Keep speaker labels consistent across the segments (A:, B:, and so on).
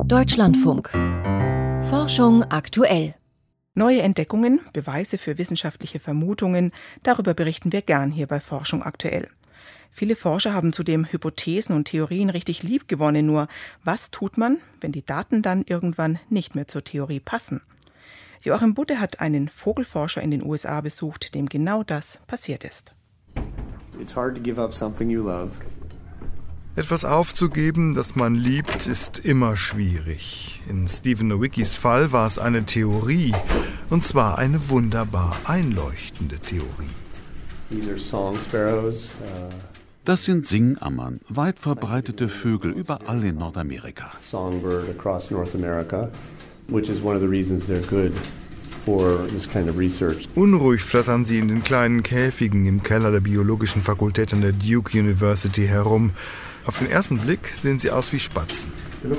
A: Deutschlandfunk. Forschung aktuell.
B: Neue Entdeckungen, Beweise für wissenschaftliche Vermutungen, darüber berichten wir gern hier bei Forschung aktuell. Viele Forscher haben zudem Hypothesen und Theorien richtig liebgewonnen, nur was tut man, wenn die Daten dann irgendwann nicht mehr zur Theorie passen? Joachim Budde hat einen Vogelforscher in den USA besucht, dem genau das passiert ist.
C: It's hard to give up something you love.
D: Etwas aufzugeben, das man liebt, ist immer schwierig. In Stephen Nowickis Fall war es eine Theorie, und zwar eine wunderbar einleuchtende Theorie.
C: These are song sparrows.
E: Das sind Singammern, weit verbreitete Vögel überall in Nordamerika.
C: Songbird across North America, which is one of the reasons they're good for this kind of research.
D: Unruhig flattern sie in den kleinen Käfigen im Keller der biologischen Fakultät an der Duke University herum. Auf den ersten Blick sehen sie aus wie Spatzen.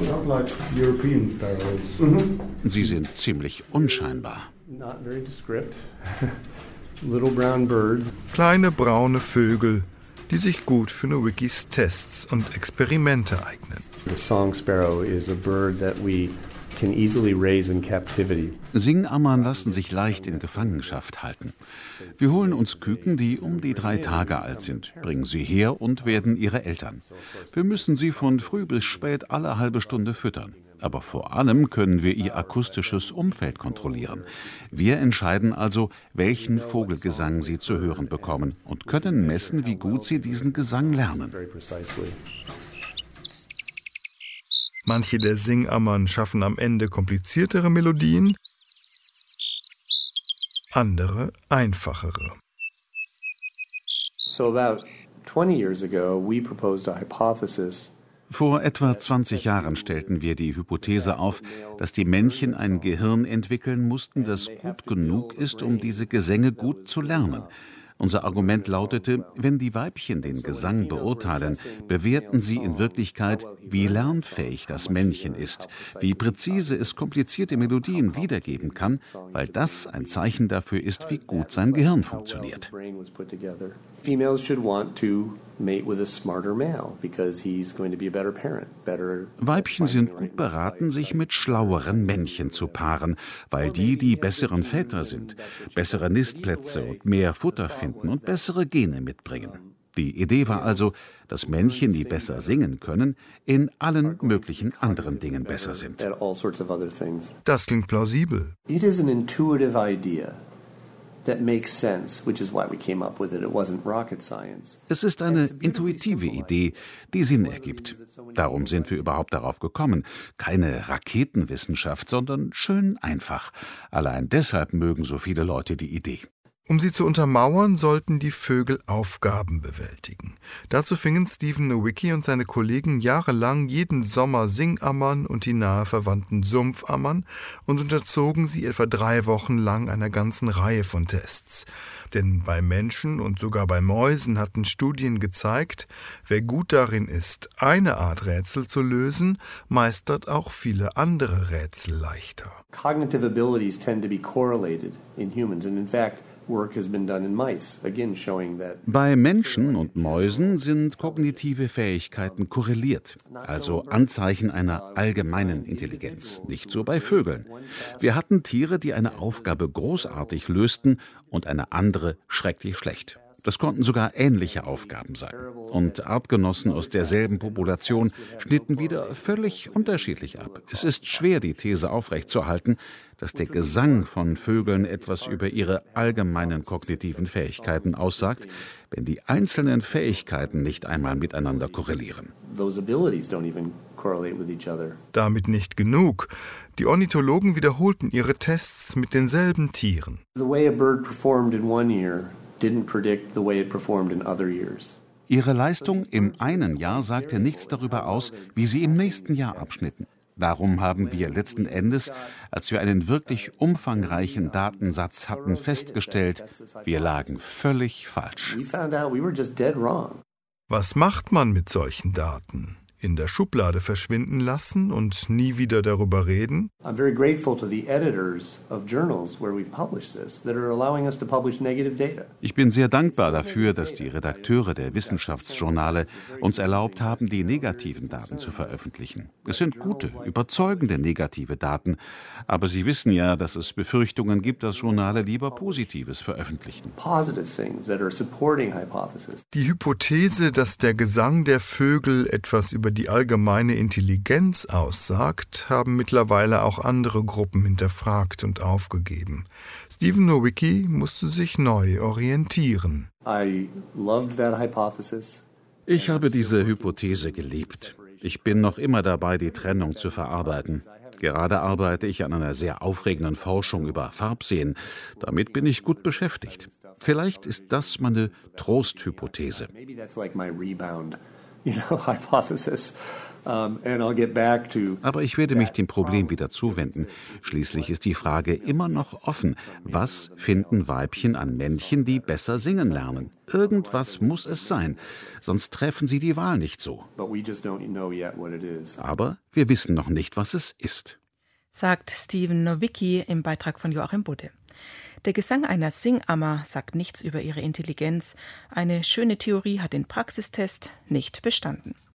E: Sie sind ziemlich unscheinbar.
C: Not very descript. Little brown birds.
D: Kleine braune Vögel, die sich gut für Nowickis Tests und Experimente eignen.
C: The song sparrow is a bird that we can easily raise in captivity.
E: Singammern lassen sich leicht in Gefangenschaft halten. Wir holen uns Küken, die um die 3 Tage alt sind, bringen sie her und werden ihre Eltern. Wir müssen sie von früh bis spät alle halbe Stunde füttern. Aber vor allem können wir ihr akustisches Umfeld kontrollieren. Wir entscheiden also, welchen Vogelgesang sie zu hören bekommen und können messen, wie gut sie diesen Gesang lernen.
D: Manche der Singammern schaffen am Ende kompliziertere Melodien, andere einfachere.
C: So about 20 years ago, we proposed a hypothesis.
E: Vor etwa 20 Jahren stellten wir die Hypothese auf, dass die Männchen ein Gehirn entwickeln mussten, das gut genug ist, um diese Gesänge gut zu lernen. Unser Argument lautete, wenn die Weibchen den Gesang beurteilen, bewerten sie in Wirklichkeit, wie lernfähig das Männchen ist, wie präzise es komplizierte Melodien wiedergeben kann, weil das ein Zeichen dafür ist, wie gut sein Gehirn funktioniert.
C: Females should want to mate with a smarter male because he's going to be a better parent, better.
E: Weibchen sind gut beraten, sich mit schlaueren Männchen zu paaren, weil die besseren Väter sind, bessere Nistplätze und mehr Futter finden und bessere Gene mitbringen. Die Idee war also, dass Männchen, die besser singen können, in allen möglichen anderen Dingen besser sind.
D: Das klingt plausibel.
C: It is an intuitive idea. That makes sense, which is why we came up with it. It wasn't rocket science.
E: Es ist eine intuitive Idee, die Sinn ergibt. Darum sind wir überhaupt darauf gekommen. Keine Raketenwissenschaft, sondern schön einfach. Allein deshalb mögen so viele Leute die Idee.
D: Um sie zu untermauern, sollten die Vögel Aufgaben bewältigen. Dazu fingen Stephen Nowicki und seine Kollegen jahrelang jeden Sommer Singammern und die nahe verwandten Sumpfammern und unterzogen sie etwa 3 Wochen lang einer ganzen Reihe von Tests. Denn bei Menschen und sogar bei Mäusen hatten Studien gezeigt, wer gut darin ist, eine Art Rätsel zu lösen, meistert auch viele andere Rätsel leichter.
C: Cognitive abilities tend to be correlated in humans, and in fact, work has been done in mice, again showing that.
E: Bei Menschen und Mäusen sind kognitive Fähigkeiten korreliert, also Anzeichen einer allgemeinen Intelligenz, nicht so bei Vögeln. Wir hatten Tiere, die eine Aufgabe großartig lösten und eine andere schrecklich schlecht. Das konnten sogar ähnliche Aufgaben sein. Und Artgenossen aus derselben Population schnitten wieder völlig unterschiedlich ab. Es ist schwer, die These aufrechtzuerhalten, dass der Gesang von Vögeln etwas über ihre allgemeinen kognitiven Fähigkeiten aussagt, wenn die einzelnen Fähigkeiten nicht einmal miteinander korrelieren.
D: Damit nicht genug. Die Ornithologen wiederholten ihre Tests mit denselben Tieren.
C: The way a bird performed in one year didn't predict the way it performed in other years.
E: Ihre Leistung im einen Jahr sagte nichts darüber aus, wie sie im nächsten Jahr abschnitten. Darum haben wir letzten Endes, als wir einen wirklich umfangreichen Datensatz hatten, festgestellt, wir lagen völlig falsch.
D: Was macht man mit solchen Daten? in der Schublade verschwinden lassen und nie wieder darüber reden?
C: I'm very grateful to the editors of journals where we've published this that are allowing us to publish negative data.
E: Ich bin sehr dankbar dafür, dass die Redakteure der Wissenschaftsjournale uns erlaubt haben, die negativen Daten zu veröffentlichen. Es sind gute, überzeugende negative Daten, aber Sie wissen ja, dass es Befürchtungen gibt, dass Journale lieber Positives veröffentlichen.
C: Positive things that are supporting hypothesis.
D: Die Hypothese, dass der Gesang der Vögel etwas über die allgemeine Intelligenz aussagt, haben mittlerweile auch andere Gruppen hinterfragt und aufgegeben. Stephen Nowicki musste sich neu orientieren.
C: I loved that hypothesis.
E: Ich habe diese Hypothese geliebt. Ich bin noch immer dabei, die Trennung zu verarbeiten. Gerade arbeite ich an einer sehr aufregenden Forschung über Farbsehen. Damit bin ich gut beschäftigt. Vielleicht ist das meine Trosthypothese.
C: Maybe that's like my rebound, hypothesis. And I'll get back to.
E: Aber ich werde mich dem Problem wieder zuwenden. Schließlich ist die Frage immer noch offen. Was finden Weibchen an Männchen, die besser singen lernen? Irgendwas muss es sein, sonst treffen sie die Wahl nicht so.
C: But we just don't know yet what it is.
E: Aber wir wissen noch nicht, was es ist.
B: Sagt Stephen Nowicki im Beitrag von Joachim Budde. Der Gesang einer Singammer sagt nichts über ihre Intelligenz. Eine schöne Theorie hat den Praxistest nicht bestanden.